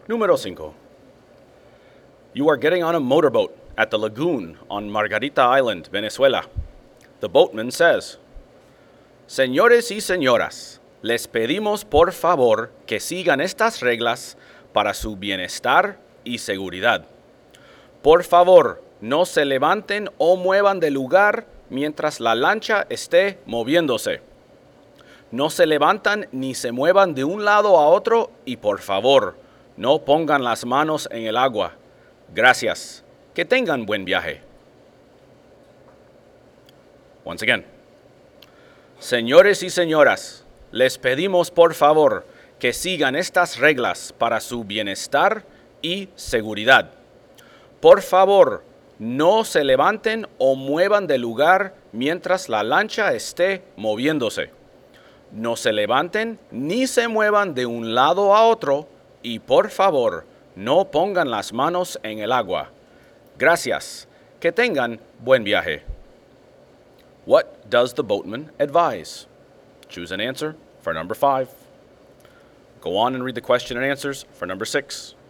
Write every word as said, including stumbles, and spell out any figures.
Número cinco. You are getting on a motorboat at the lagoon on Margarita Island, Venezuela. The boatman says, Señores y señoras, les pedimos por favor que sigan estas reglas para su bienestar y seguridad. Por favor, no se levanten o muevan de lugar mientras la lancha esté moviéndose. No se levantan ni se muevan de un lado a otro y por favor, no pongan las manos en el agua. Gracias. Que tengan buen viaje. Once again. Señores y señoras, les pedimos por favor que sigan estas reglas para su bienestar y seguridad. Por favor, no se levanten o muevan de lugar mientras la lancha esté moviéndose. No se levanten ni se muevan de un lado a otro y por favor, no pongan las manos en el agua. Gracias. Que tengan buen viaje. What does the boatman advise? Choose an answer for number five. Go on and read the question and answers for number six.